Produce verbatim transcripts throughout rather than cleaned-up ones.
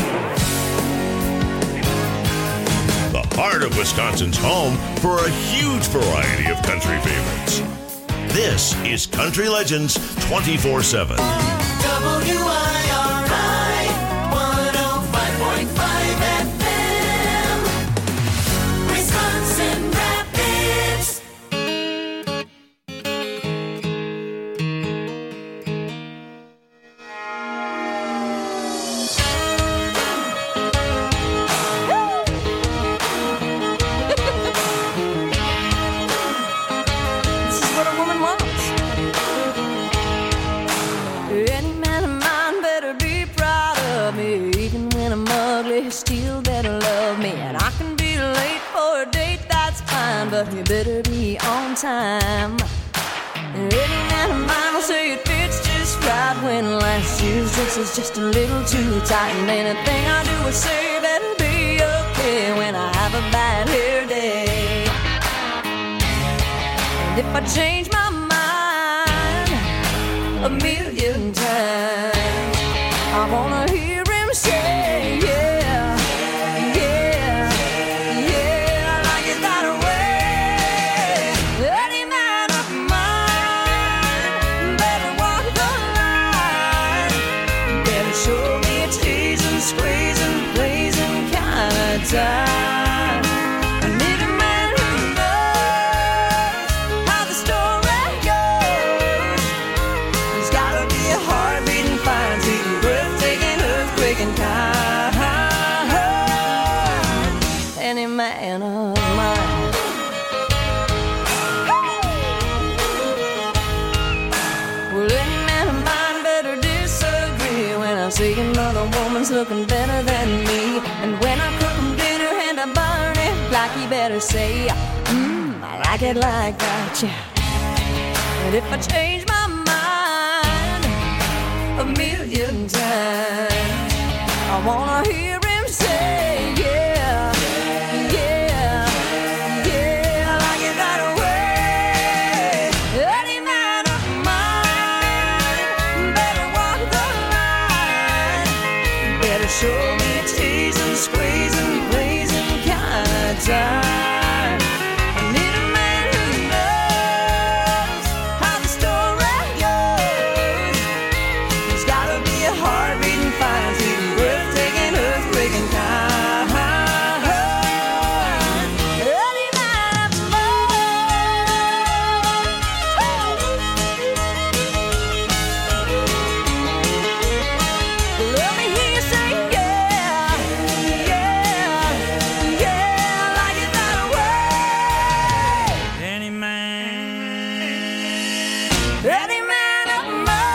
The heart of Wisconsin's home for a huge variety of country favorites. This is Country Legends twenty-four seven. W I R I one oh five point five F M, Wisconsin Rapids. This is what a woman wants. Any man of mine better be proud of me. Even when I'm ugly, he still better love me. And I can be late for a date, that's fine, but you better be on time. And any man of mine will say it fits just right when last year's dress is just a little too tight. And anything I do or say better be okay when I have a bad hair day. And if I change my mind a million times, I wanna hear him say, yeah, yeah, yeah, I like it that way. Any man of mine better walk the line, better show me a teasing, squeezing, blazing kind of time. I need a man who knows how the story goes. He's gotta be a heart-beating, fine-tuning, breathtaking, earthquaking kind. Any man of mine. Well, any man of mine better disagree when I see another woman's looking better than me. And when I cook him dinner and I burn it like, he better say, mmm, I like it like that, yeah. And if I change my mind a million times, I wanna hear him say, yeah, yeah, yeah, I like it that way. Any man of mine better walk the line, better show me a teasing, squeezing, blazing kind of time. I need a man who knows how the story goes. He's gotta be a heart-beating, fine-tuning, breathtaking, earthquaking kind. Any man of mine. Let me hear you say, yeah, yeah, yeah, I like it that way. Any man. Any man of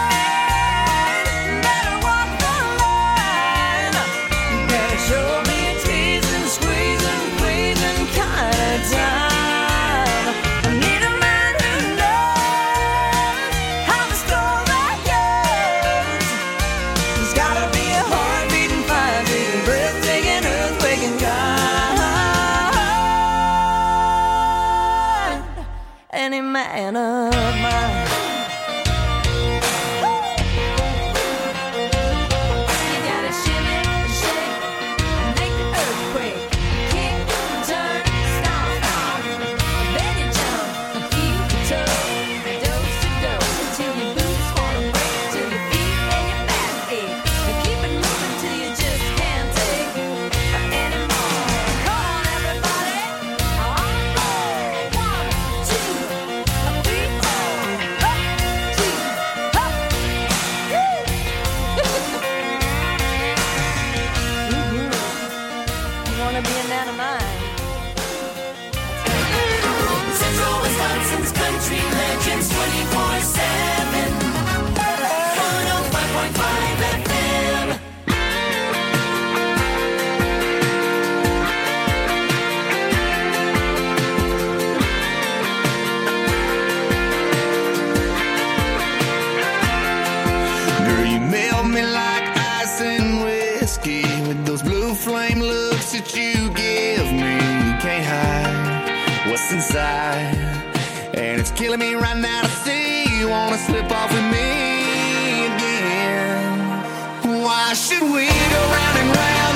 mine better walk the line, better show me a teasing, squeezing, pleasing kind of time. I need a man who knows how the story goes. He's gotta be a heart-beating, fine-beating, breathtaking, earthquaking kind. Any man of mine. You gotta shimmy, shake, and make the earthquake. Kick, turn, stomp, stomp. Then you jump and keep your toe. Dose to dose until your boots wanna break, till your feet and your back ache. And keep it moving till you just can't take anymore. Come on, everybody. On four, one, two, three, four. Up, two, up. Woo! Mhm. You wanna be a man of mine? Central Wisconsin's Country Legends twenty-four seven, one oh five point five F M. Girl, you melt me like ice and whiskey with those blue flame looks that you give me. You can't hide what's inside, and it's killing me right now to see you wanna slip off with me again. Why should we go round and round?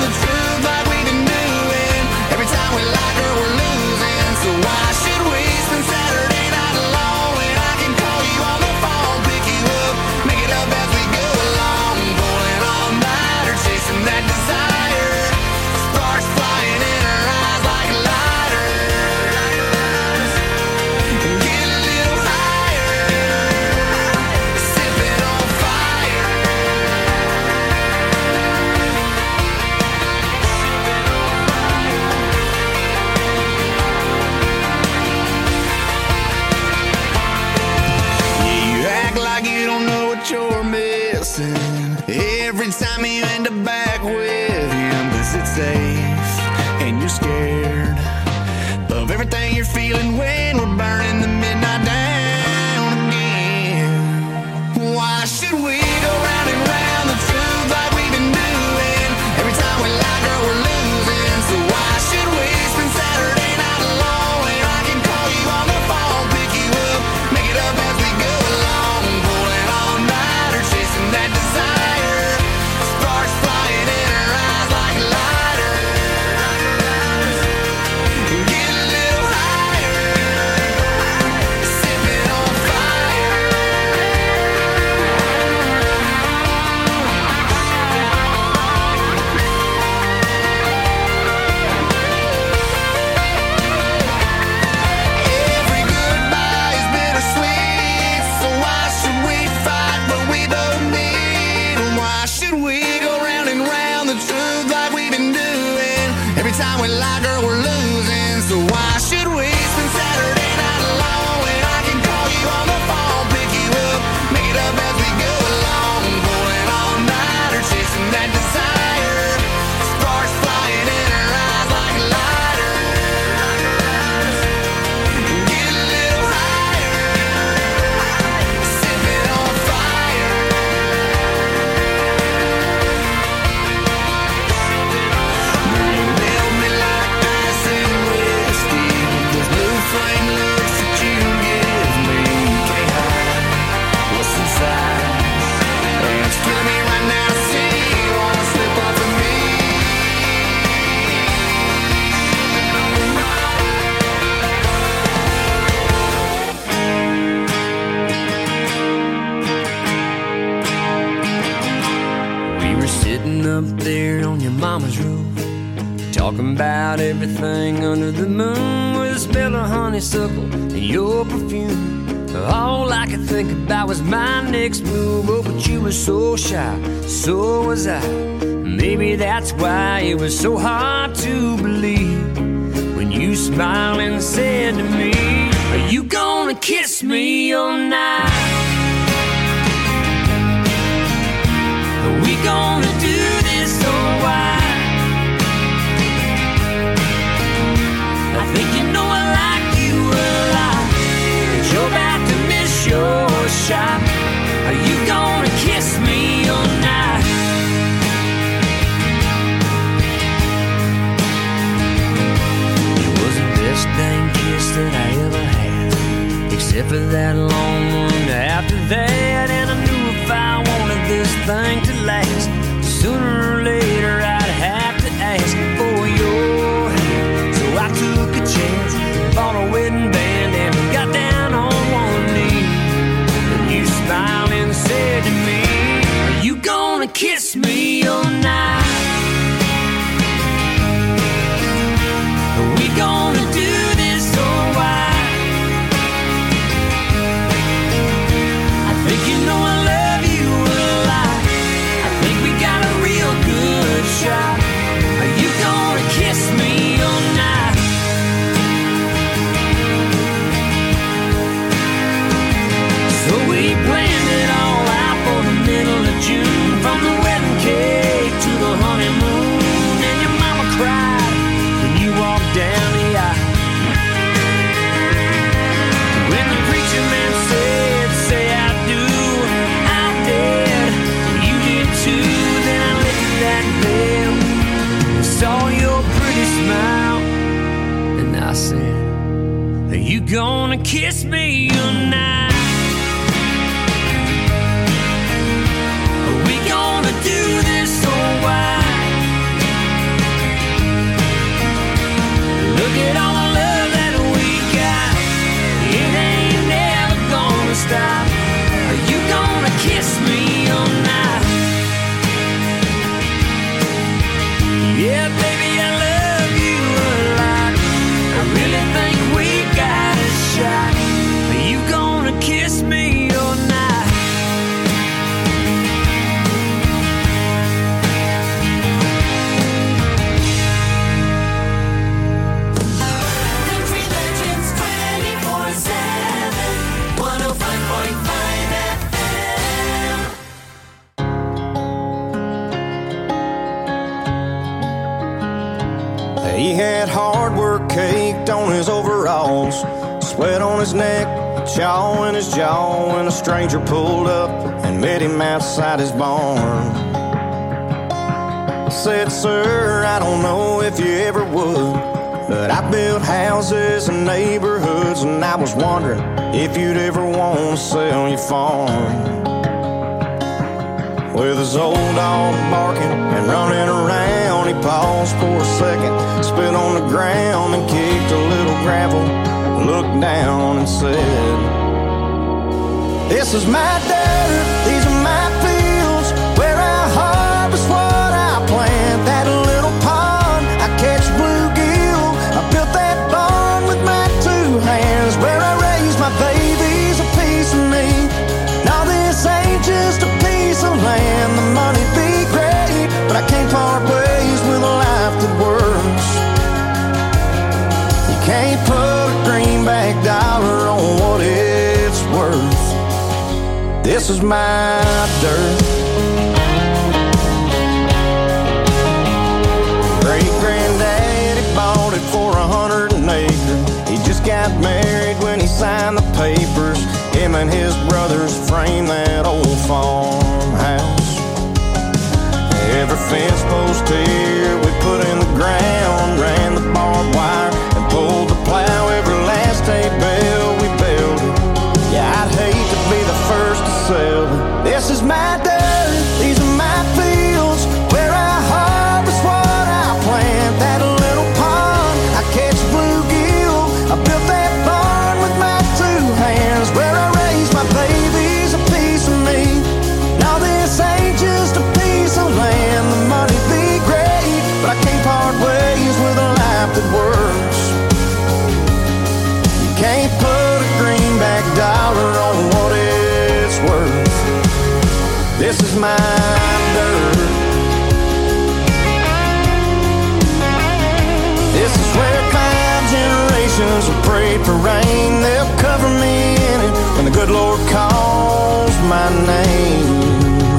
safe and you're scared of everything you're feeling when we're burning the midnight down again. Why should we go round and round the truth like we've been doing? Every time we lie, girl, we're losing. So why should we spend Saturday night alone when I can call you on the phone, pick you up, make it up as we go along, pulling all nighter, chasing that desire, sparks flying in her eyes like lighters. Get a little higher, sipping on fire. Every goodbye is bittersweet, so why should we fight what we both need? And why should we go round and round the truth like we've been doing? Every time we lie, girl, we're losing. So why should we spend Saturday night alone when I can call you on the phone, pick you up, make it up as we go along, pulling all nighter, chasing that desire, sparks flying in her eyes like lighters. Get a little higher, sipping on fire. Girl, you melt me like ice and whiskey with those blue flame looks that you give me. You can't hide what's inside, and it's killing me right now to see you wanna slip off of me. We were sitting up there on your mama's roof, talking about everything under the moon, with a smell of honeysuckle and your perfume. All I could think about was my next move. Oh, but you were so shy, so was I. Maybe that's why it was so hard to believe when you smiled and said to me, "Are you gonna kiss me all night? Are we gonna do this or why?" I think you know I like you a lot, but you're about to miss your shot. Are you gonna kiss me all night? It was the best dang kiss that I ever had, except for that long one after that. And I knew if I wanted this thing to last, sooner or later I'd have to ask for your hand. So I took a chance, bought a wedding band, and got down on one knee. And you smiled and said to me, "Are you gonna kiss me all night? Are we gonna do this or why?" I think you know I love you a lot. I think we got a real good shot. Are you gonna kiss me all night? So we planned it all out for the middle of June, from the wedding cake to the honeymoon. And your mama cried when you walked down the aisle. When the preacher man said, "Say I do," I did. You did too. Then I lifted that veil, saw your pretty smile, and I said, "Are you gonna kiss me tonight? Are we gonna do this or why?" Look at all the love that we got, it ain't never gonna stop. Are you gonna kiss me all night? Yeah, baby, I love you a lot. I really think we got a shot. Are you gonna He had hard work caked on his overalls, sweat on his neck, chaw in his jaw, when a stranger pulled up and met him outside his barn. Said, sir, I don't know if you ever would, but I built houses and neighborhoods, and I was wondering if you'd ever want to sell your farm. With his old dog barking and running around, he paused for a second, spit on the ground and kicked a little gravel, looked down and said, this is my dirt, these are my fields, where I harvest what I plant. That little pond, I catch bluegill, I built that barn with my two hands, where I raise my babies, a piece of me. Now this ain't just a piece of land, the money be great, but I can't part ways with a life that works. You can't put a greenback dollar on what it's worth. This is my dirt. Great-granddaddy bought it for a hundred an acre. He just got married when he signed the papers. Him and his brothers framed that old farmhouse. Every fence post here we put in the ground, ran the barbed wire and pulled the plow. Every last hay bale we built it. Yeah, I'd hate to be the first to sell it. This is my dirt, these are my fields, where I harvest what I plant. That little pond, I catch bluegill, I built that barn with my two hands, where I raise my babies, a piece of me. Now this ain't just a piece of land, the money be great, but I can't part ways with a life that works. You can't put a greenback dollar on what it's worth. This is my dirt. This is where five generations have prayed for rain. They'll cover me in it when the good Lord calls my name.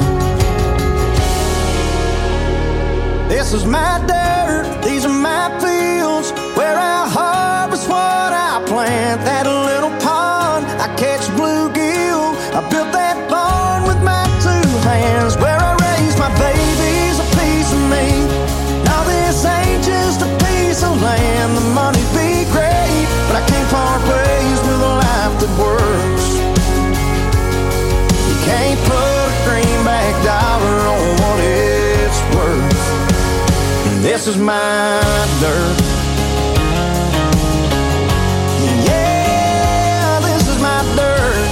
This is my dirt, these are my fields, where I harvest what I plant. That little pond, I catch bluegill, I built that barn with my two hands, where I raise my babies, a piece of me. Now this ain't just a piece of land, the money be great, but I can't part ways with a life that works. You can't put a greenback dollar on what it's worth. This is my dirt. Yeah, this is my dirt.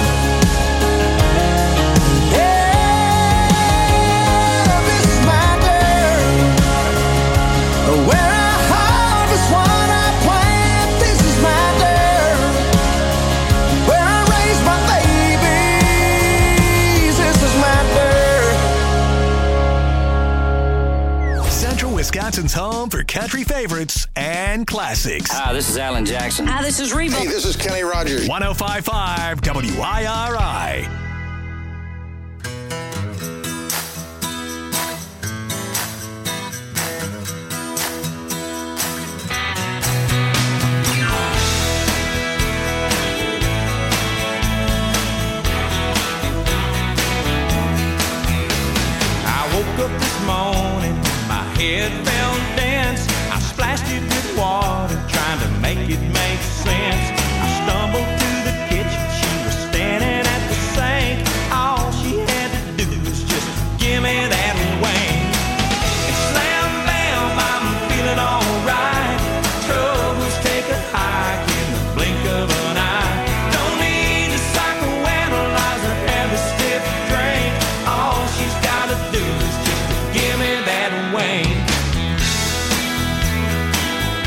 Yeah, this is my dirt. Where I harvest what I plant. This is my dirt. Where I raise my babies. This is my dirt. Central Wisconsin's home for country favorites and classics. Hi, this is Alan Jackson. Hi, this is Reba. Hey, this is Kenny Rogers. one oh five point five W I R I. I woke up this morning, my head felt dense. I splashed it with water, trying to make it make sense. I stumbled to the kitchen, she was standing at the sink. All she had to do was just give me that wing. And slam bam, I'm feeling alright. Troubles take a hike in the blink of an eye. Don't need to psychoanalyze or have a stiff drink. All she's gotta do is just give me that wing.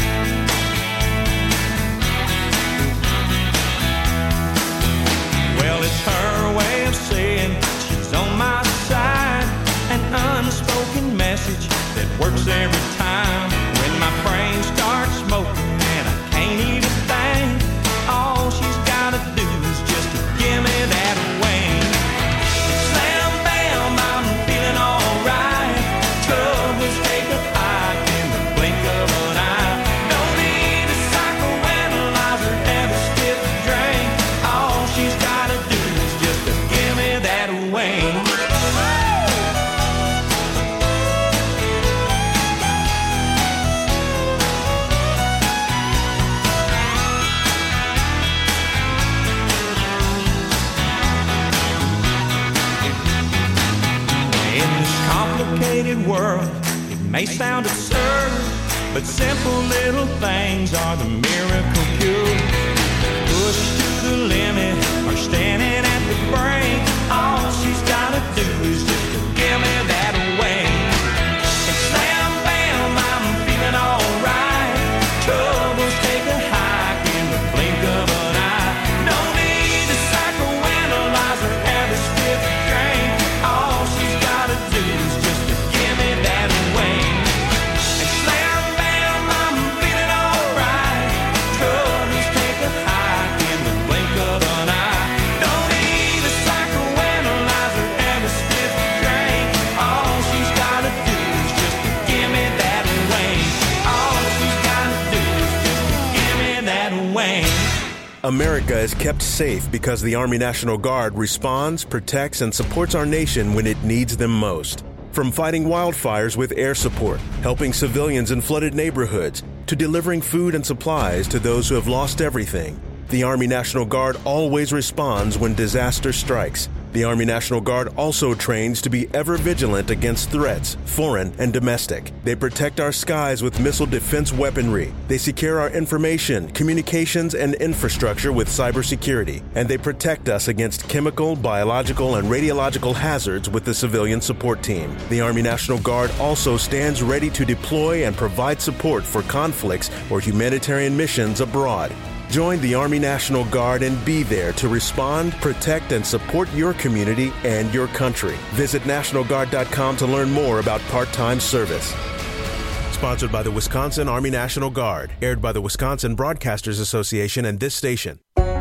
world. It may sound absurd, but simple little things are the miracle cure. Pushed to the limit or standing at the brink, all she's gotta do is just to give me that away. And slam, bam, I'm feeling alright. Troubles take a hike in the blink of an eye. No need to psychoanalyze or have a stiff drink. All she's gotta do is just to give me that away. And slam, bam, I'm feeling alright. Troubles take a hike in the blink of an eye. No need to psychoanalyze or have a stiff drink. All she's gotta do is just to give me that away. All she's gotta do is just to give me that away. America is kept safe because the Army National Guard responds, protects, and supports our nation when it needs them most. From fighting wildfires with air support, helping civilians in flooded neighborhoods, to delivering food and supplies to those who have lost everything, the Army National Guard always responds when disaster strikes. The Army National Guard also trains to be ever vigilant against threats, foreign and domestic. They protect our skies with missile defense weaponry. They secure our information, communications, and infrastructure with cybersecurity. And they protect us against chemical, biological, and radiological hazards with the civilian support team. The Army National Guard also stands ready to deploy and provide support for conflicts or humanitarian missions abroad. Join the Army National Guard and be there to respond, protect, and support your community and your country. Visit National Guard dot com to learn more about part-time service. Sponsored by the Wisconsin Army National Guard. Aired by the Wisconsin Broadcasters Association and this station.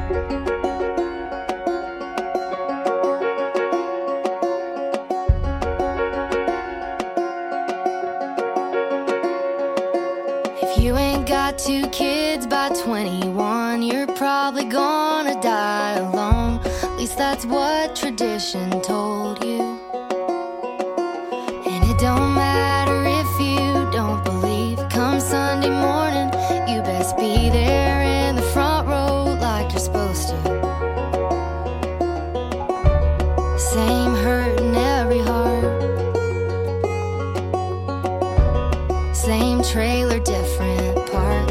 If you ain't got two kids by twenty-one, you're probably gonna die alone. At least that's what tradition told you. And it don't matter if you don't believe. Come Sunday morning, you best be there in the front row like you're supposed to. Same hurt in every heart. Same trailer, different park.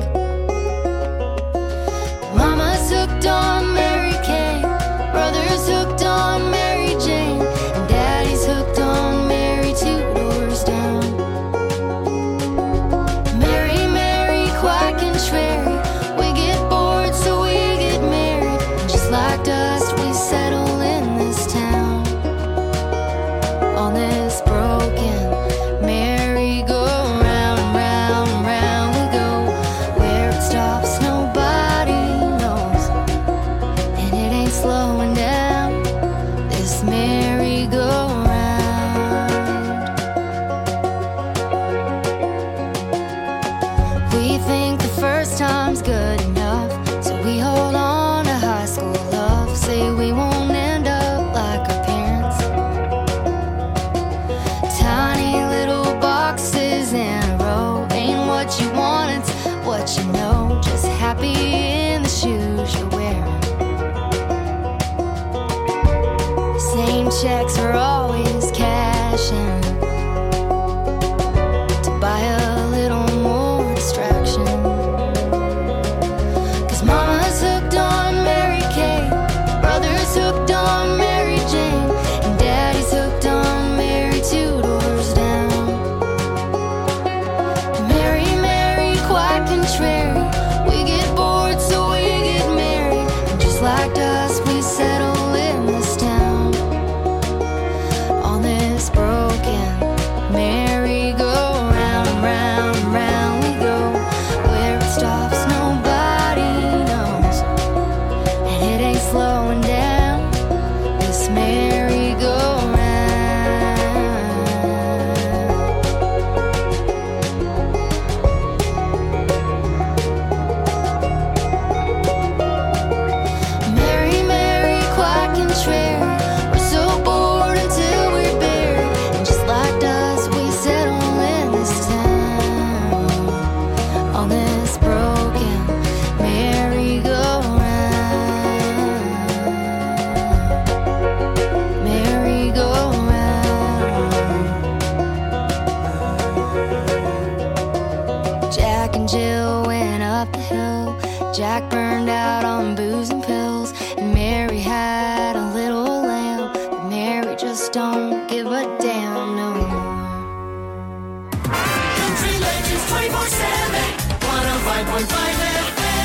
Mama's hooked on Mary Kay, brother's hooked on Mary Jane, and daddy's hooked on Mary two doors down. Mary, Mary, quack and Sherry, we get bored so we get married, and just like dust we settle in this town. On this broken merry-go-round, round, round we go. and Jill went up the hill. Jack burned out on booze and pills, and Mary had a little lamb. But Mary just don't give a damn no more. Country Legends twenty-four seven, one oh five point five F M.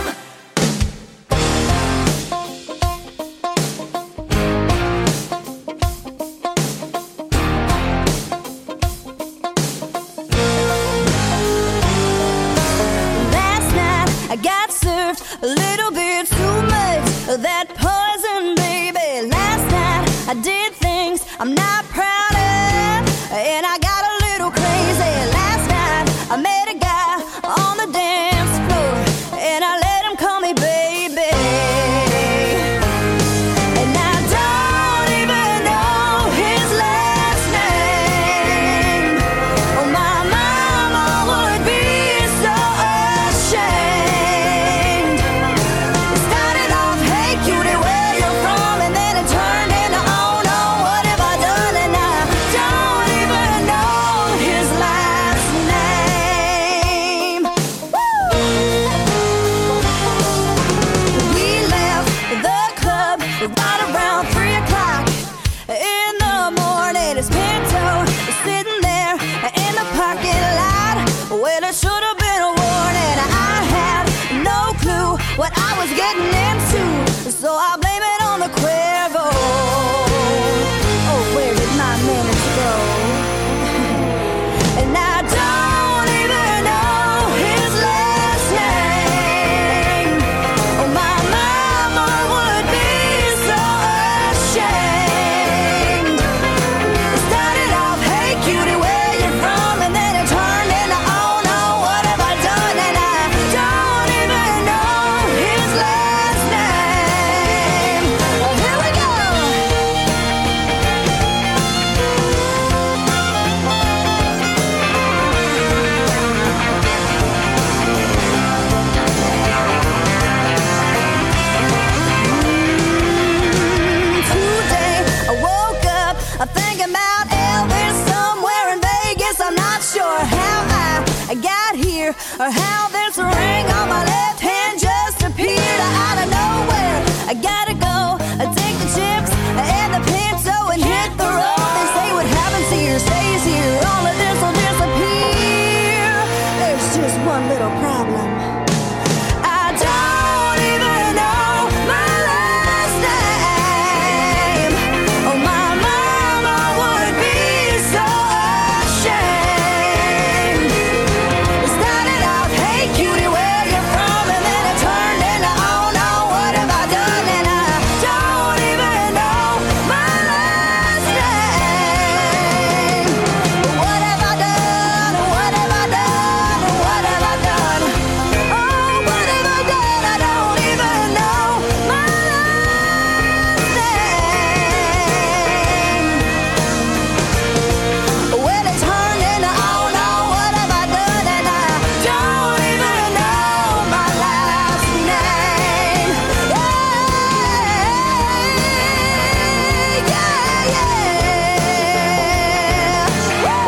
Last night I got served a little bit too much of that poison, baby. Last night I did things I'm not proud of, and I got a little crazy. Last night I met a guy on the dance floor, and I let him call me baby. And I don't even know his last name. Oh, my mama would be so ashamed. It started off, hey cutie, where you from? And then it turned into, oh no, what have I done? And I don't even know his last name. Woo! We left the club right around three o'clock in the morning. His Pinto is sitting there in the parking lot. Well, it should have been a warning. I had no clue what I was getting into, so I blame it on the Cuervo. Oh, where did my manners go? And I don't even know his last name. Oh, my mama would be so ashamed. It started off, hey cutie, where you from? And then it turned into, oh no, what have I done? And I don't even know his last name. Well, here we go. Today I woke up I'm thinking about Elvis somewhere in Vegas. I'm not sure how I got here or how this ring on my left hand just appeared out of nowhere. I gotta go I take the chips and the Pinto and hit the road. They say what happens here stays here. All of this will disappear. There's just one little problem. I don't even know my last name. Oh, my mama would be so ashamed. It started out, hey cutie, where you from? And then it turned into, oh no, what have I done? And I don't even know my last name. What have I done? What have I done? What have I done? Oh, what have I done? I don't even know my last name. Well, it turned into, oh no, what have I done? And I don't even know my last name. Yeah, yeah, yeah. Woo!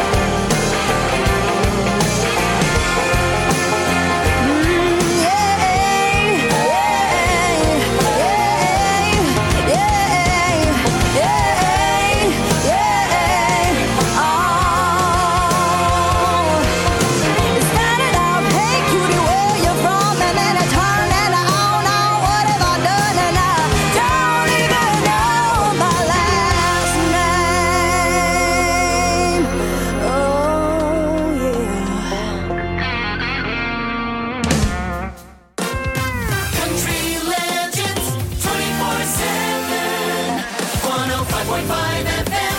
Country Legends twenty-four seven, one oh five point five F M.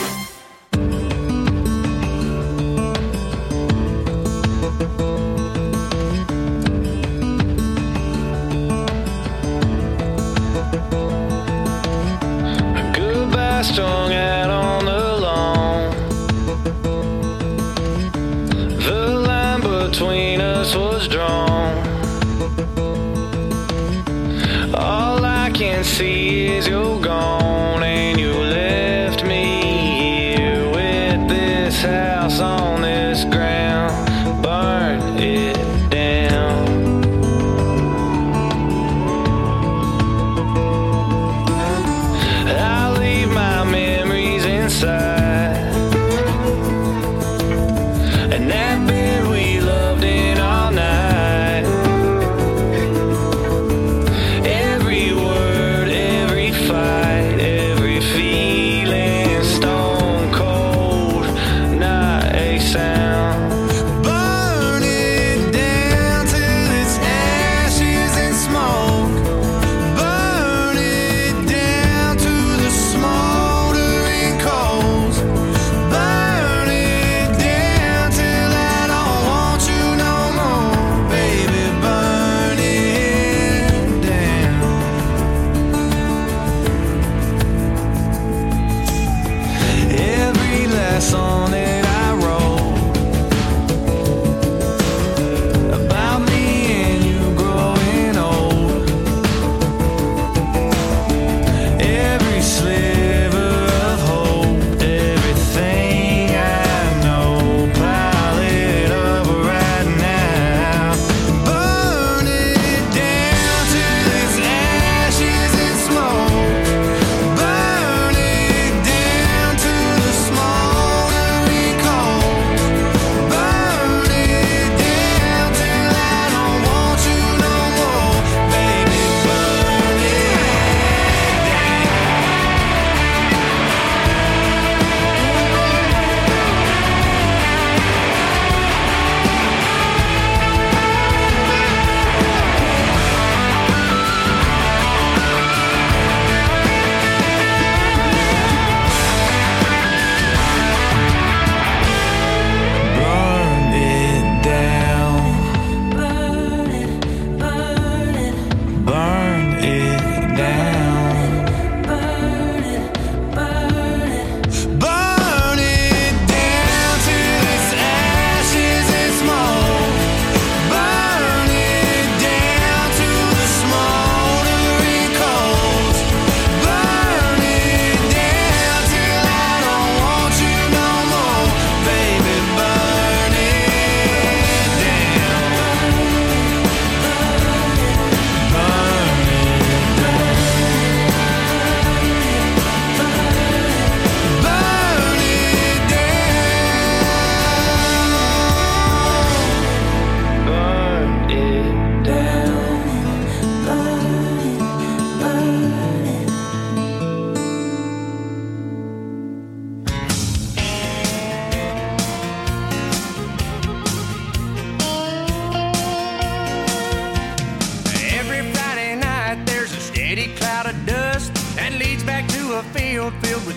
Goodbye strung out on the lawn. The line between us was drawn. All I can see is you're gone, and you left me here with this house on this ground. Burn it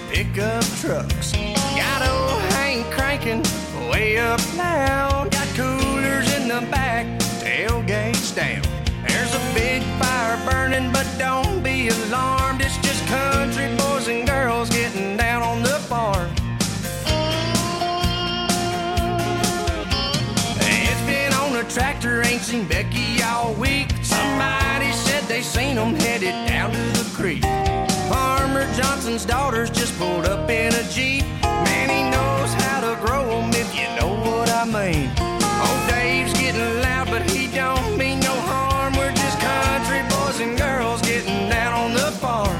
pickup trucks. Got old Hank cranking way up loud. Got coolers in the back, tailgates down. There's a big fire burning, but don't be alarmed. It's just country boys and girls getting down on the farm. It's been on a tractor, ain't seen Becky all week. Somebody said they seen them headed down to the creek. Farmer Johnson's daughters just pulled up in a Jeep. Man, he knows how to grow them, if you know what I mean. Old Dave's getting loud, but he don't mean no harm. We're just country boys and girls getting down on the farm.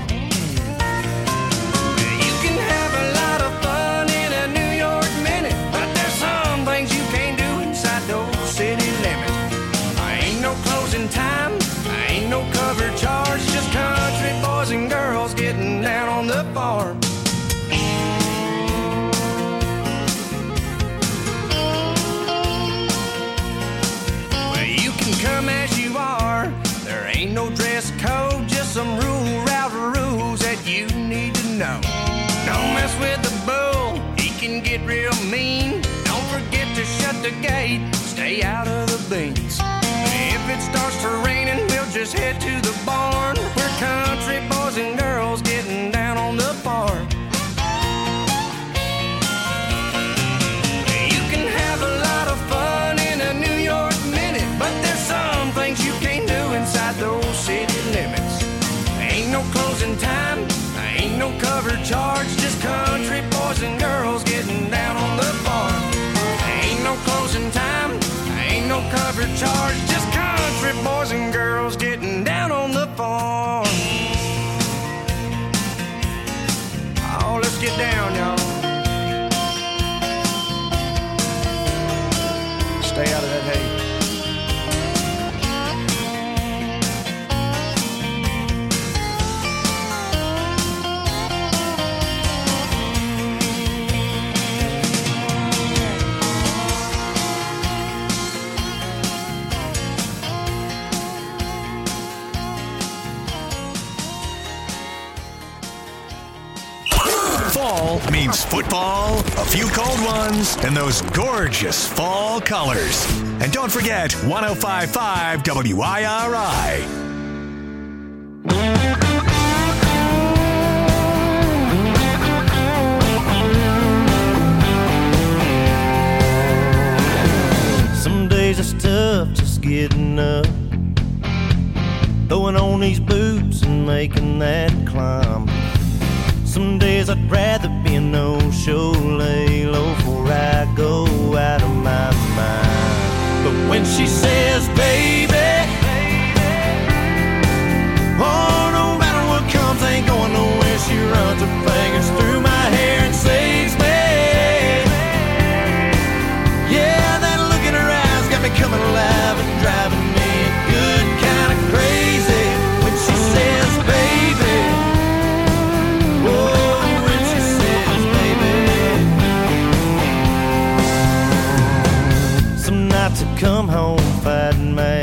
You can have a lot of fun in a New York minute, but there's some things you can't do inside those city limits. I ain't no closing time, I ain't no cover charge, just country boys and girls getting down on the farm. Well, you can come as you are, there ain't no dress code, just some rule router rules that you need to know. Don't mess with the bull, he can get real mean. Don't forget to shut the gate, stay out of the beans. If it starts to raining, we'll just head to the barn. We're country boys and girls getting down on the farm. You can have a lot of fun in a New York minute, but there's some things you can't do inside those city limits. Ain't no closing time, ain't no cover charge, just country boys and girls getting down on the farm. Ain't no closing time, ain't no cover charge, just country boys and girls getting down on the farm. Oh, let's get down, y'all. Stay out of that hay. Fall means football, a few cold ones, and those gorgeous fall colors. And don't forget one oh five point five W I R I. Some days it's tough just getting up, throwing on these boots and making that climb. Some days I'd rather be a no-show, lay low before I go out of my mind. But when she says, baby, oh, no matter what comes, ain't going nowhere. She runs her fingers through my hair and saves me. Yeah, that look in her eyes got me coming alive and driving me good kind of crazy. When she says, baby, to come home fighting mad,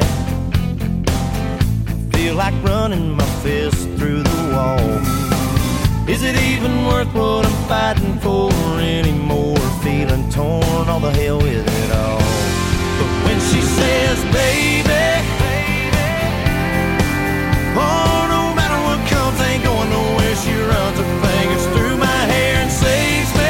feel like running my fist through the wall. Is it even worth what I'm fighting for anymore? Feeling torn, all the hell with it all. But when she says, baby, oh, no matter what comes, ain't going nowhere. She runs her fingers through my hair and saves me.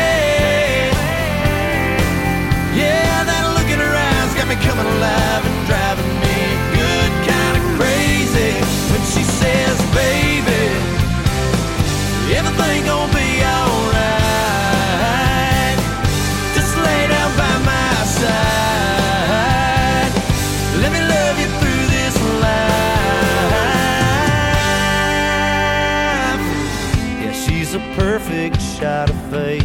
Yeah, that look in her eyes got me coming alive and driving me good kind of crazy. When she says, baby, everything gon' be alright, just lay down by my side, let me love you through this life. Yeah, she's a perfect shot of faith,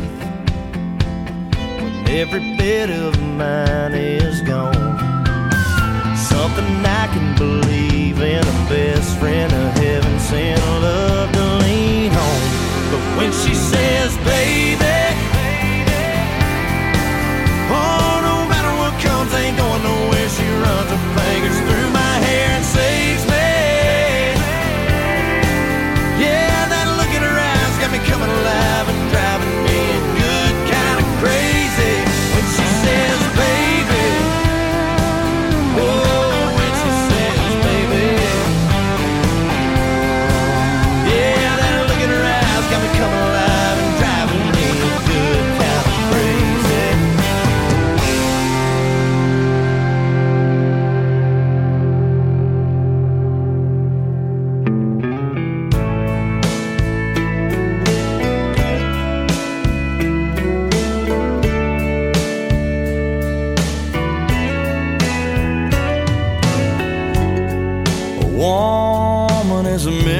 every bit of mine is gone. Something I can believe in, a best friend, a heaven sent love to lean on. But when she says, baby, oh, no matter what comes, ain't going nowhere. She runs her fingers through my hair and saves me. Yeah, that look in her eyes got me coming alive and dry.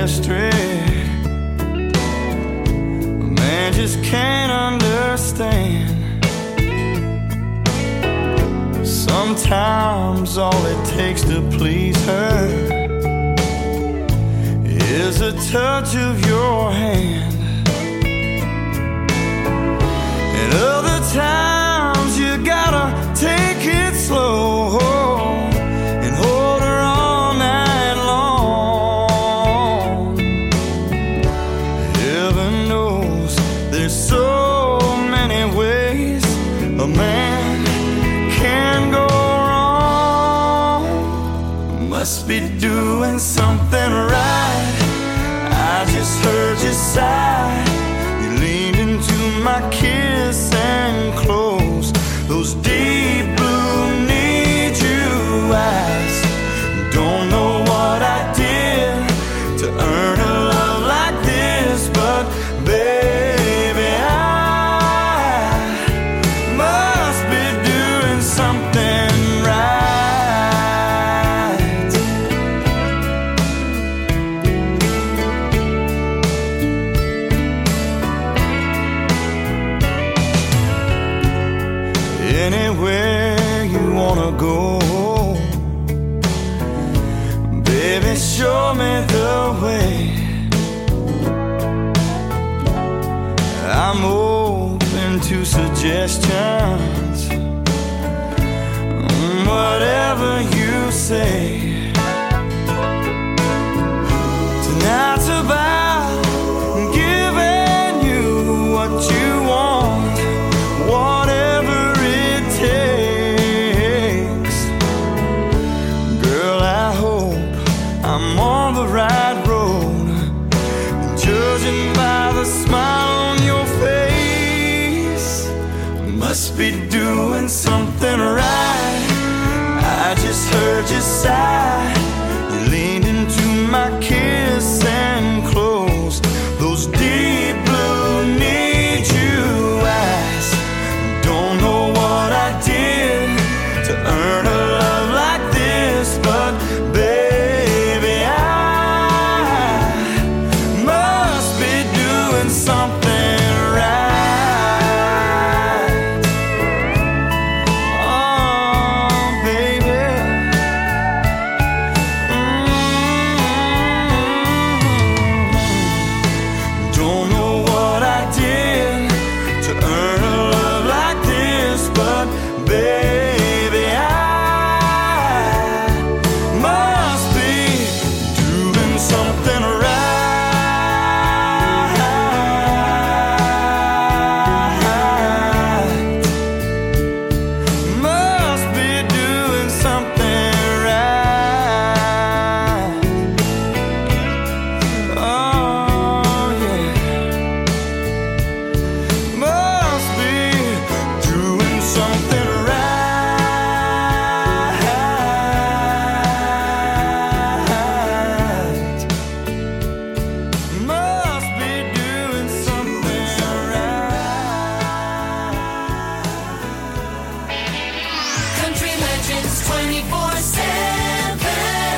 mystery. Man just can't understand. Sometimes all it takes to please her is a touch of your hand. And other times you gotta take it slow and hold her all night long. Heaven knows there's so many ways a man can go wrong. Must be doing something right. I just heard you sigh. You leaned into my kiss and closed those deep blue need you eyes. Don't know what I did to earn a love like this, but baby, I must be doing something right. Anywhere you wanna go, baby, show me the way. I'm open to suggestions, whatever you say. Tonight's about giving you what you want, whatever it takes. Girl, I hope I'm on the right road, judging by the smile on your face. Must be doing something right. I just heard you sigh. You leaned into my kiss and closed those deep blue need you eyes. Don't know what I did to earn a love like this, but baby, I must be doing something right. Oh, baby. Mm-hmm. Don't know what I did to earn a love like this, but baby, I must be doing something right. Must be doing something right. Oh, yeah. Must be doing something right. Must be doing something right. Country Legends twenty-four seven.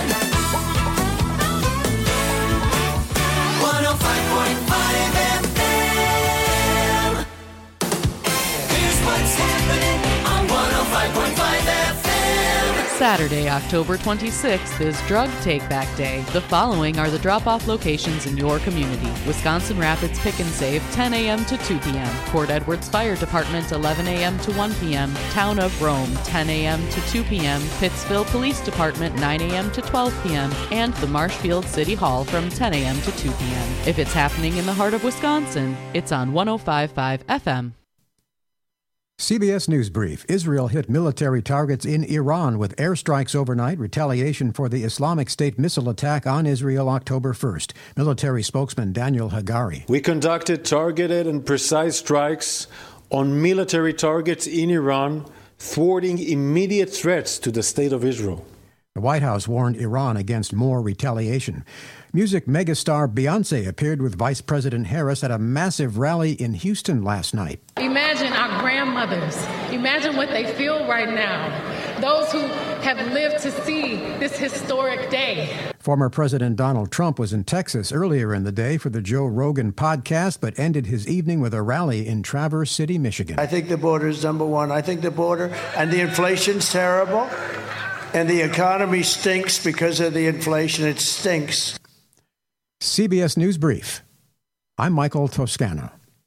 one oh five point five F M. Here's what's happening on one oh five point five F M. Saturday, October twenty-sixth is Drug Take Back Day. The following are the drop-off locations in your community. Wisconsin Rapids Pick and Save, ten a.m. to two p.m. Port Edwards Fire Department, eleven a.m. to one p.m. Town of Rome, ten a.m. to two p.m. Pittsville Police Department, nine a.m. to twelve p.m. And the Marshfield City Hall from ten a.m. to two p.m. If it's happening in the heart of Wisconsin, it's on one oh five point five F M. C B S News Brief. Israel hit military targets in Iran with airstrikes overnight, retaliation for the Islamic State missile attack on Israel October first. Military spokesman Daniel Hagari. We conducted targeted and precise strikes on military targets in Iran, thwarting immediate threats to the state of Israel. The White House warned Iran against more retaliation. Music megastar Beyoncé appeared with Vice President Harris at a massive rally in Houston last night. Imagine our grandmothers. Imagine what they feel right now. Those who have lived to see this historic day. Former President Donald Trump was in Texas earlier in the day for the Joe Rogan podcast, but ended his evening with a rally in Traverse City, Michigan. I think the border is number one. I think the border and the inflation's terrible, and the economy stinks because of the inflation. It stinks. C B S News Brief. I'm Michael Toscano.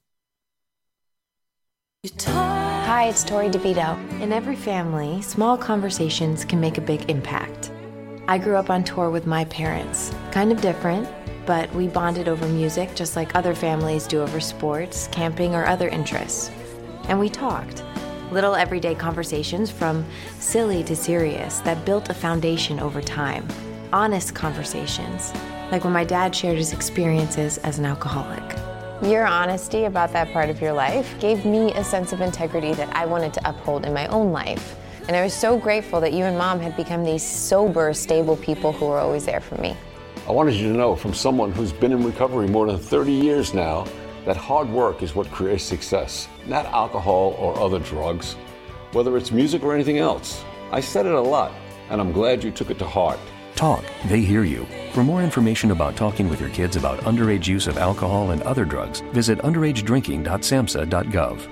Hi, it's Tori DeVito. In every family, small conversations can make a big impact. I grew up on tour with my parents. Kind of different, but we bonded over music just like other families do over sports, camping, or other interests. And we talked. Little everyday conversations from silly to serious that built a foundation over time. Honest conversations, like when my dad shared his experiences as an alcoholic. Your honesty about that part of your life gave me a sense of integrity that I wanted to uphold in my own life. And I was so grateful that you and Mom had become these sober, stable people who were always there for me. I wanted you to know from someone who's been in recovery more than thirty years now that hard work is what creates success, not alcohol or other drugs, whether it's music or anything else. I said it a lot, and I'm glad you took it to heart. Talk, they hear you. For more information about talking with your kids about underage use of alcohol and other drugs, visit underage drinking dot samhsa dot gov.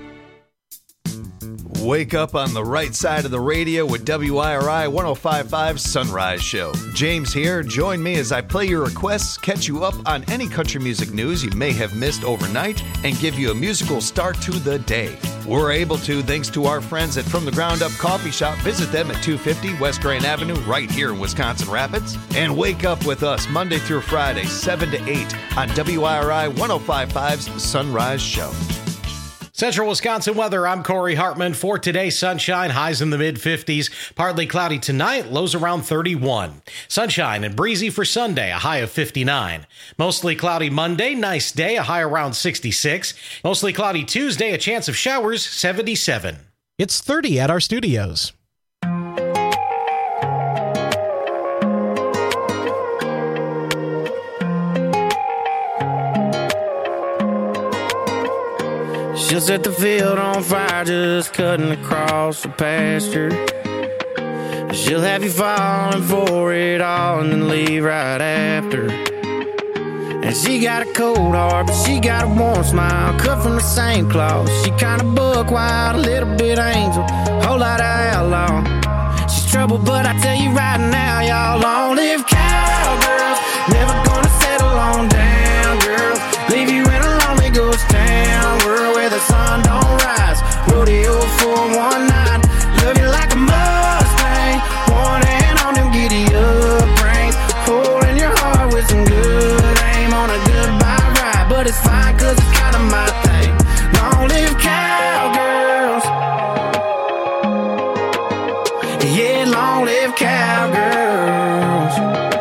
Wake up on the right side of the radio with W I R I one oh five point five Sunrise Show. James here. Join me as I play your requests, catch you up on any country music news you may have missed overnight, and give you a musical start to the day. We're able to thanks to our friends at From the Ground Up Coffee Shop. Visit them at two fifty West Grand Avenue right here in Wisconsin Rapids. And wake up with us Monday through Friday, seven to eight on W I R I one oh five point five's Sunrise Show. Central Wisconsin weather, I'm Corey Hartman. For today, sunshine, highs in the mid-fifties. Partly cloudy tonight, lows around thirty-one. Sunshine and breezy for Sunday, a high of fifty-nine. Mostly cloudy Monday, nice day, a high around sixty-six. Mostly cloudy Tuesday, a chance of showers, seventy-seven. It's thirty at our studios. She'll set the field on fire just cutting across the pasture. She'll have you falling for it all and then leave right after. And she got a cold heart, but she got a warm smile, cut from the same cloth. She kinda buck wild, a little bit angel, whole lot of outlaw. She's trouble, but I tell you right now, y'all, long live cowgirls. Never gonna settle on down, girls. Leave you in a lonely ghost town, world where the sun don't rise. Rodeo for one night, love you like a Mustang. One hand on them giddy up reins, holding your heart with some good aim on a goodbye ride. But it's fine, cause it's kinda my thing. Long live cowgirls. Yeah, long live cowgirls.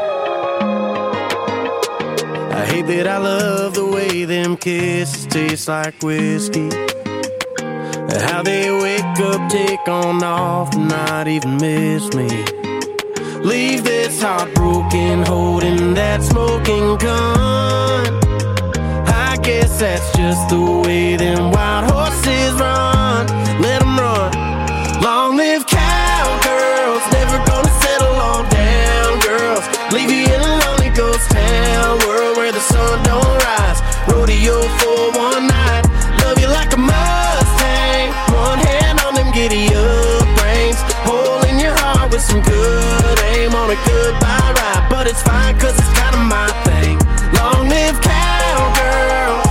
I hate that I love the way them kisses taste like whiskey. How they wake up, take on off, and not even miss me. Leave this heartbroken, holding that smoking gun. I guess that's just the way them wild horses run. Let them run. Long live cowgirls, never gonna settle on down, girls. Leave you in a lonely ghost town, world where the sun don't rise. Rodeo for one night, love you like a Mustang. One hand on them giddy up reins, holding your heart with some good aim on a goodbye ride. But it's fine, cause it's kinda my thing. Long live cowgirls.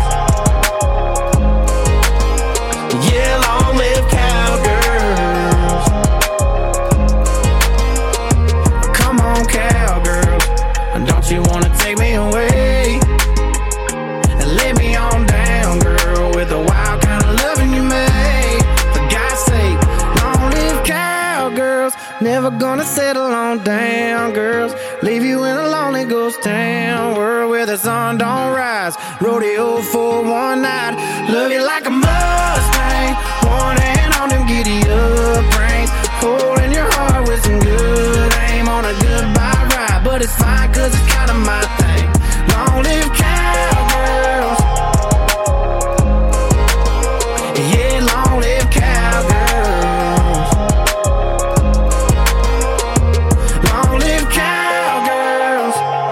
Yeah, long live cowgirls. Come on, cowgirls, don't you wanna take me away and lay me on down, girl, with the wild kind of loving you made. For God's sake, long live cowgirls. Never gonna settle on down, girls. Leave you in a lonely ghost town, world where the sun don't rise. Rodeo for one night, love you like a Mustang. One hand on them giddy up reins, holding your heart with some good aim on a goodbye ride. But it's fine, cause it's kinda my thing. Long live cowgirls. Yeah, long live cowgirls. Long live cowgirls.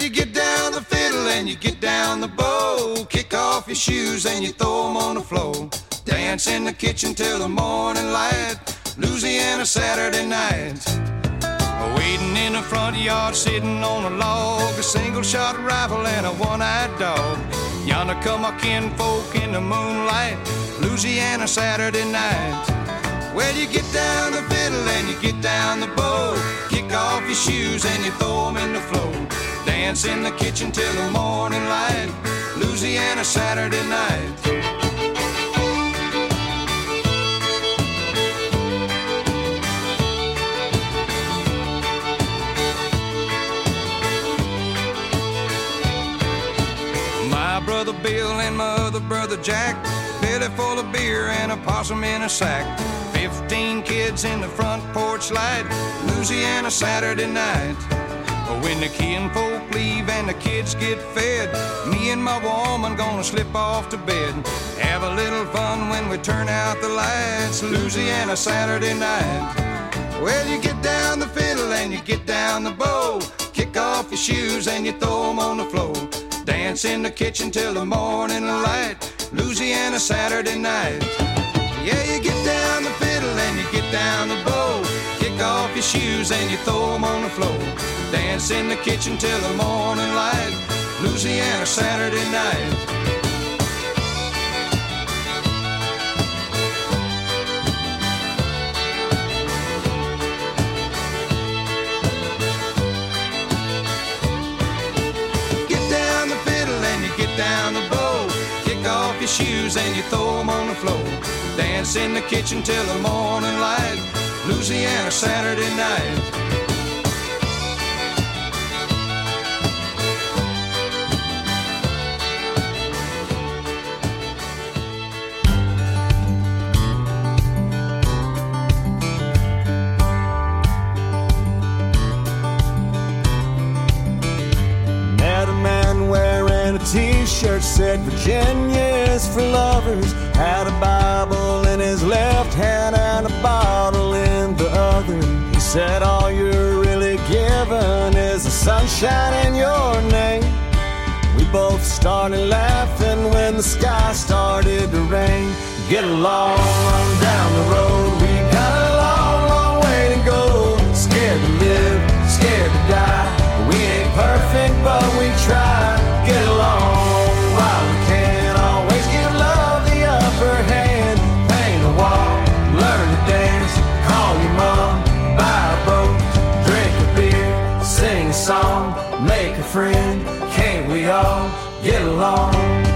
Well, you get down the fiddle and you get down the bow. Kick off your shoes and you throw them on the floor. Dance in the kitchen till the morning light. Louisiana Saturday night. Waiting in the front yard, sitting on a log. A single shot rifle and a one-eyed dog. Yonder come my kinfolk in the moonlight. Louisiana Saturday night. Well, you get down the fiddle and you get down the bow. Kick off your shoes and you throw them in the floor. Dance in the kitchen till the morning light. Louisiana Saturday night. Brother Bill and my other brother Jack, belly full of beer and a possum in a sack. Fifteen kids in the front porch light, Louisiana Saturday night. When the kinfolk leave and the kids get fed, me and my woman gonna slip off to bed. Have a little fun when we turn out the lights, Louisiana Saturday night. Well, you get down the fiddle and you get down the bow. Kick off your shoes and you throw them on the floor. Dance in the kitchen till the morning light, Louisiana Saturday night. Yeah, you get down the fiddle and you get down the bow. Kick off your shoes and you throw them on the floor. Dance in the kitchen till the morning light, Louisiana Saturday night. Down the bow, kick off your shoes and you throw them on the floor. Dance in the kitchen till the morning light, Louisiana Saturday night. T-shirt said Virginia's for lovers. Had a Bible in his left hand and a bottle in the other. He said all you're really given is the sunshine in your name. We both started laughing when the sky started to rain. Get along on down the road. We got a long, long way to go. Scared to live, scared to die. We ain't perfect, but we try. Get along while we can. Always give love the upper hand. Paint a wall, learn to dance. Call your mom, buy a boat. Drink a beer, sing a song. Make a friend, can't we all get along?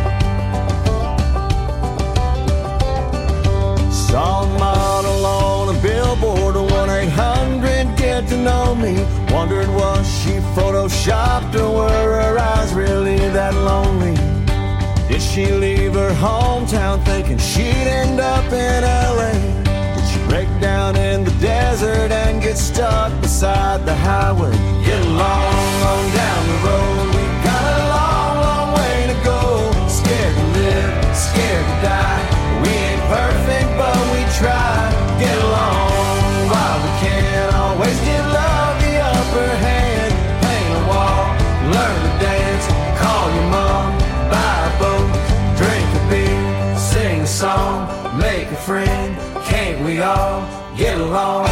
Saw a model on a billboard, one eight hundred get to know me. Wondered was she photoshopped or were her eyes really that lonely? Did she leave her hometown thinking she'd end up in L A? Did she break down in the desert and get stuck beside the highway? Get along on down the road. We got a long, long way to go. Scared to live, scared to die. We ain't perfect, but we try. Get along while we can. Always give love the upper hand. Paint a wall, learn to dance. Call your mom, buy a boat. Drink a beer, sing a song. Make a friend, can't we all get along?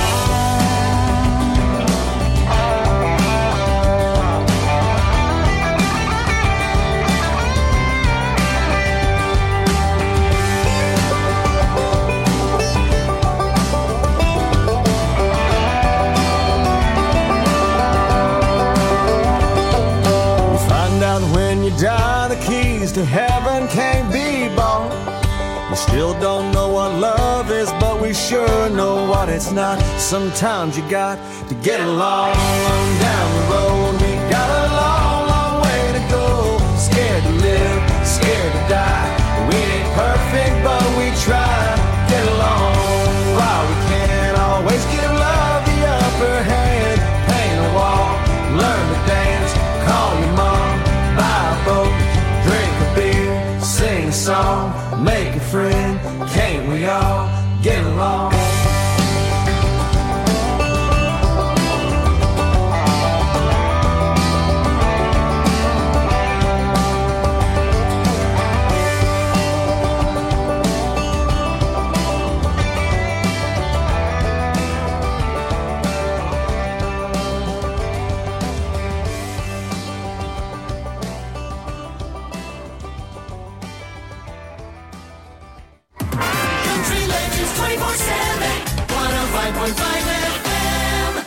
Die, the keys to heaven can't be bought. We still don't know what love is, but we sure know what it's not. Sometimes you got to get along down the road. We got a long, long way to go. Scared to live, scared to die. We ain't perfect, but we try. Get along while we can. Always give love the upper hand. Paint a wall, learn to dance. Call your mom, buy a boat, drink a beer, sing a song, make a friend. Can't we all get along? five point five F M.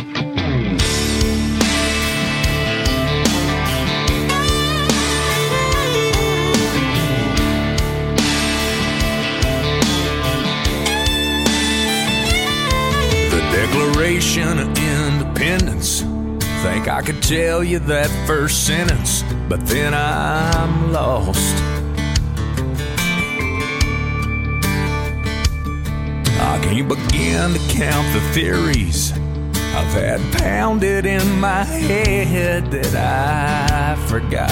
The Declaration of Independence. Think I could tell you that first sentence, but then I'm lost. I can't begin to count the theories I've had pounded in my head that I forgot.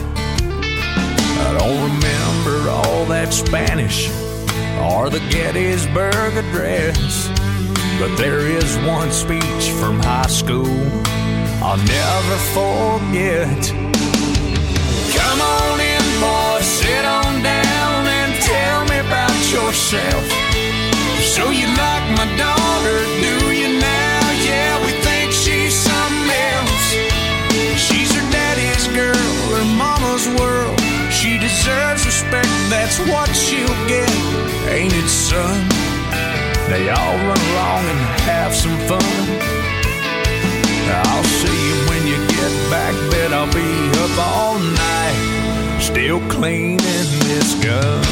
I don't remember all that Spanish or the Gettysburg Address, but there is one speech from high school I'll never forget. Come on in, boy, sit on down and tell me about yourself. So you like my daughter, do you now? Yeah, we think she's something else. She's her daddy's girl, her mama's world. She deserves respect, that's what she'll get. Ain't it, son? They all run along and have some fun. I'll see you when you get back, bet I'll be up all night, still cleaning this gun.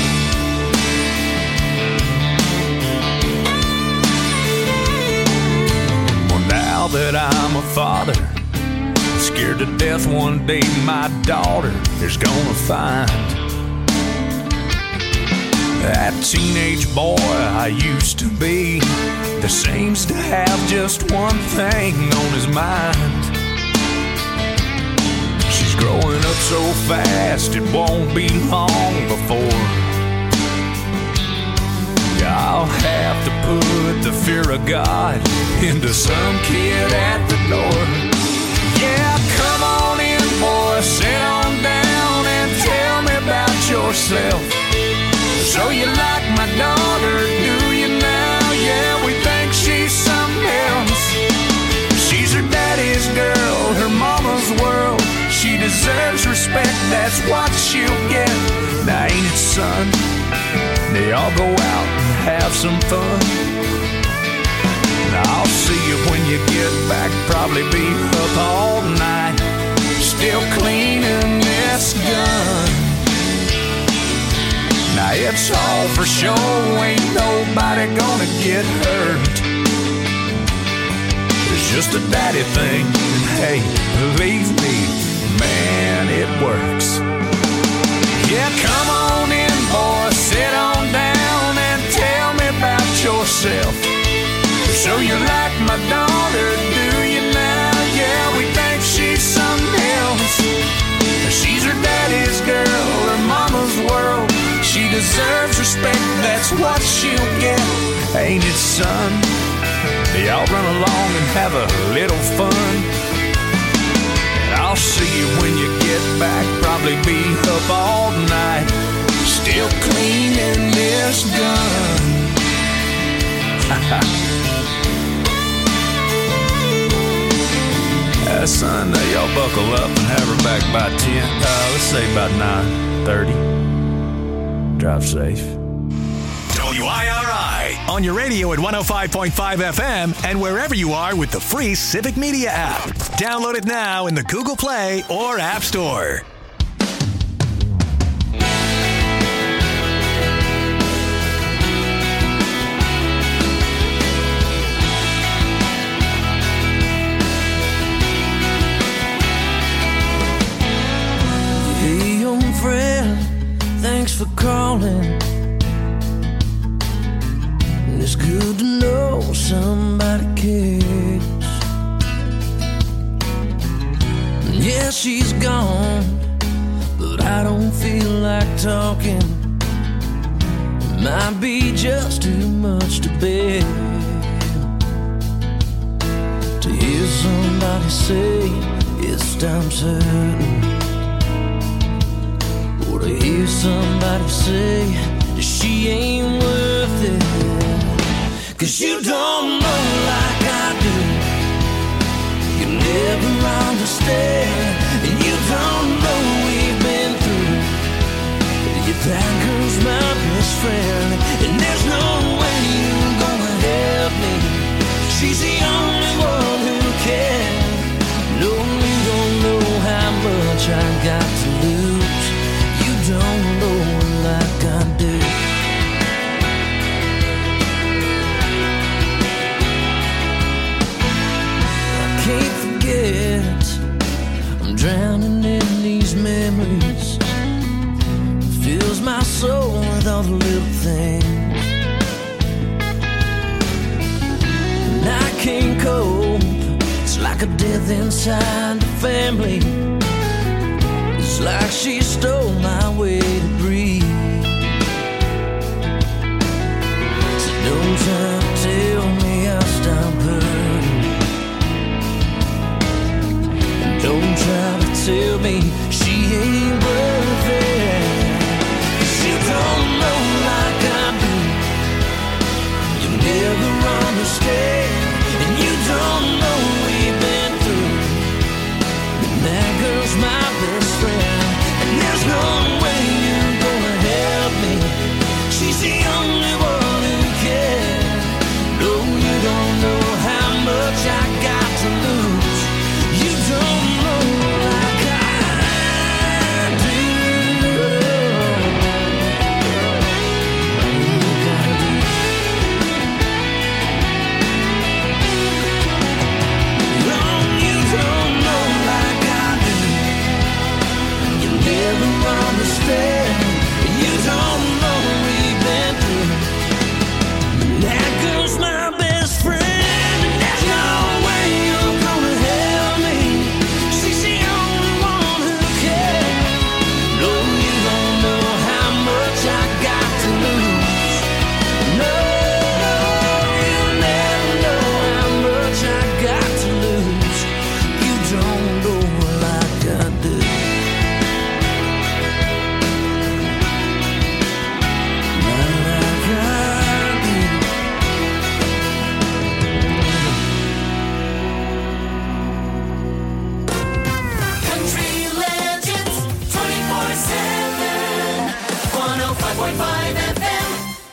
Well, now that I'm a father, scared to death one day my daughter is gonna find that teenage boy I used to be that seems to have just one thing on his mind. She's growing up so fast it won't be long before I'll have to put the fear of God into some kid at the door. Yeah, come on in, boy, sit on down and tell me about yourself. So you like my daughter, do you now? Yeah, we think she's something else. She's her daddy's girl, her mama's world. She deserves respect, that's what she'll get. Now ain't it, son? They all go out and have some fun. Now I'll see you when you get back, probably be up all night, still cleaning this gun. Now it's all for show, ain't nobody gonna get hurt. It's just a daddy thing, and hey, believe me, man, it works. Yeah, come on in, boy, sit on down and tell me about yourself. So you like my daughter, do you now? Yeah, we think she's something else. She's her daddy's girl, her mama's world. She deserves respect, that's what she'll get. Ain't it, son? They all run along and have a little fun. And I'll see you when you get back, probably be up all night, still cleaning this gun. uh, son, now y'all buckle up and have her back by ten. Uh, let's say about nine thirty. Drive safe. W I R I on your radio at one oh five point five F M and wherever you are with the free Civic Media app. Download it now in the Google Play or App Store. Hey, young friend, thanks for calling. It's good to know somebody cares. Yeah, she's gone, but I don't feel like talking. It might be just too much to bear to hear somebody say it's time certain, or to hear somebody say that she ain't worth it. Cause you don't know like I do, you never understand, and you don't know we've been through. You that girl's my best friend, and there's no way you're gonna help me. little things. And I can't cope. It's like a death inside the family. It's like she stole my way to breathe. So don't try to tell me I'll stop hurting. And don't try to tell me she ain't worth it. 'Cause you don't know like I do. You never understand. And you don't know we've been through. And that girl's my best friend. And there's no way you're gonna help me. She's the only one who cares. No, you don't know how much I got to lose. You don't know like I do. Wrong, you don't know like I do. You never understand. You don't know we've been through. That girl's my best friend, and there's no way you're gonna help me. She's the only one who cares. No, you don't know how much I got to lose. No, you'll never know how much I got to lose. You don't know like I do. Not like I do. Country legends twenty-four seven. one oh five point five F M.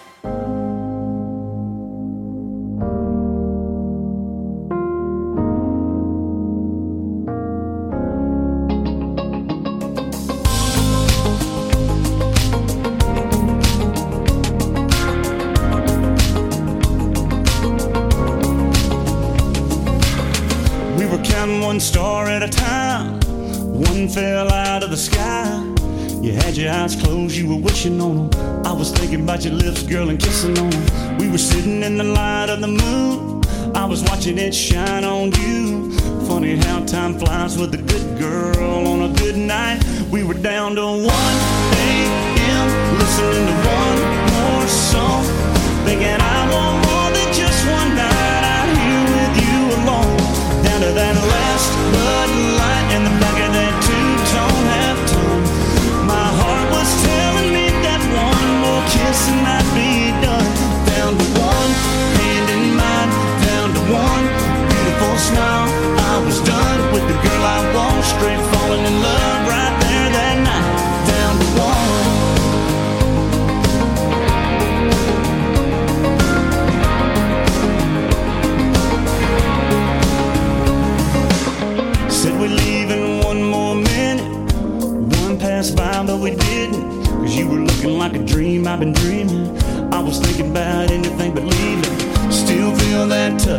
We were counting one star at a time. One fell out of the sky. You had your eyes closed, you were wishing on them. I was thinking about your lips, girl, and kissing on them. We were sitting in the light of the moon. I was watching it shine on you. Funny how time flies with a good girl on a good night. We were down to one a.m. listening to one more song. Thinking I want more than just one night out here with you alone. Down to that last Bud Light in the back of that two-tone half-tone. My heart was telling me that one more kiss and I'd be done. Down to one hand in mine, down to one beautiful smile. I was done with the girl I want, straight falling in love right there that night. Down to one. Said we'd leave in one more minute. One passed by, but we didn't. Cause you were looking like a dream I've been dreaming. I was thinking about anything but leaving. Still feel that touch.